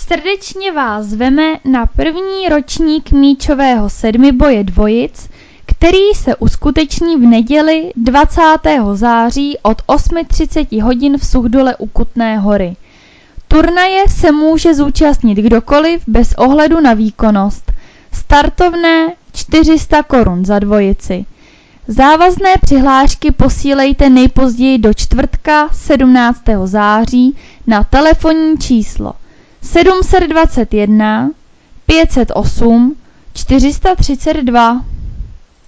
Srdečně vás zveme na první ročník míčového sedmiboje dvojic, který se uskuteční v neděli 20. září od 8:30 hodin v Suchdole u Kutné Hory. Turnaje se může zúčastnit kdokoliv bez ohledu na výkonnost. Startovné 400 Kč za dvojici. Závazné přihlášky posílejte nejpozději do čtvrtka 17. září na telefonní číslo 721 508 432.